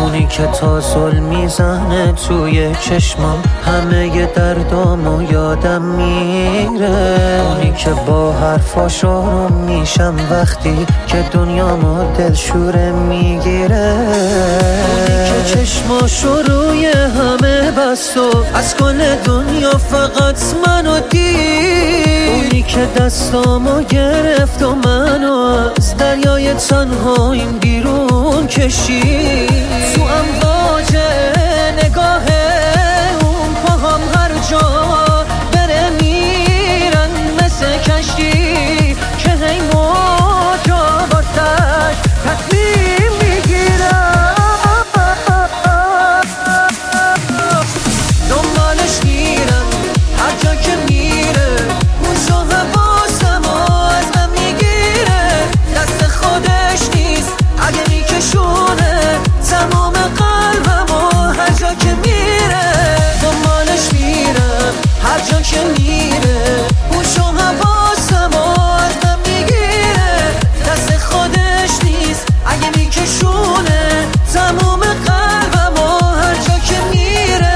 اونی که تا ظلم میزنه توی چشمام همه دردامو یادم میره. اونی که با حرفاش آروم میشم وقتی که دنیامو دلشوره میگیره. اونی که چشماشو روی همه بست و از کل دنیا فقط منو دید. اونی که دستامو گرفت و منو از دریای تنهاییم بیرون کشید. تو امواج نگاه اون پاهم هر جا بره میرن مثل کشتی که هی موجا باتش تصمیم میگیرن. دنبالش میرن هر جا که میره، موج و حواسم و از من میگیره. دست خودش نیست اگه میکشونه تمام قلبم و هر جا که میره. دنبالش میرم هر جا که میره، موج و حواسم و از من میگیره. دست خودش نیست اگه میکشونه تمام قلبم و هر جا که میره.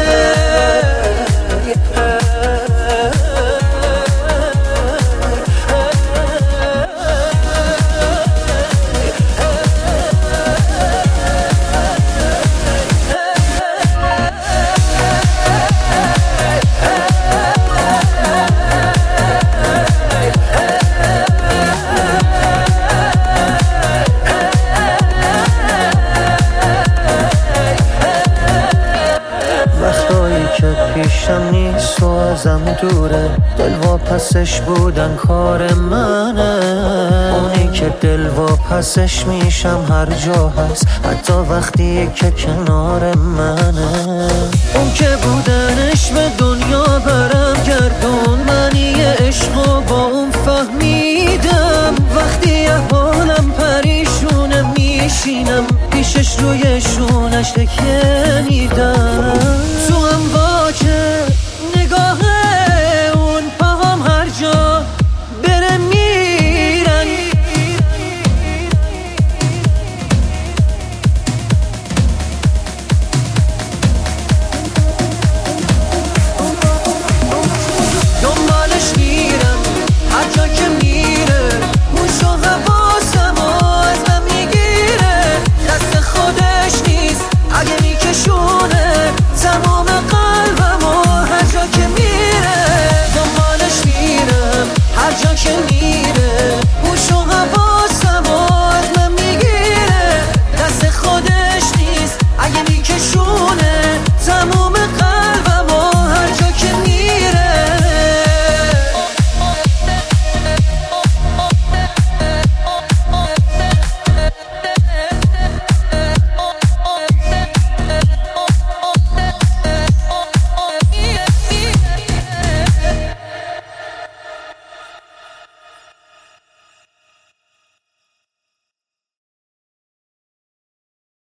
وقتایی که پیشم نیست و ازم دوره، دل واپسش بودن کار منه. اونی که دل واپسش میشم هر جا هست، حتی وقتی که کنار منه. اون که بودنش به دنیا برم گردون، منی عشقو با اون فهمیدم. وقتی احوالم پریشونه میشینم پیشش روی شونش تکیه میدم. تو امواج نگاه اون پاهم هر جا بره میرن. دنبالش میرم هر جا که میره، موج و حواسم و از من میگیره. دست خودش نیست اگه میکشونه تمام قلبم و هر جا که میره. دنبالش میرم هر جا که میره،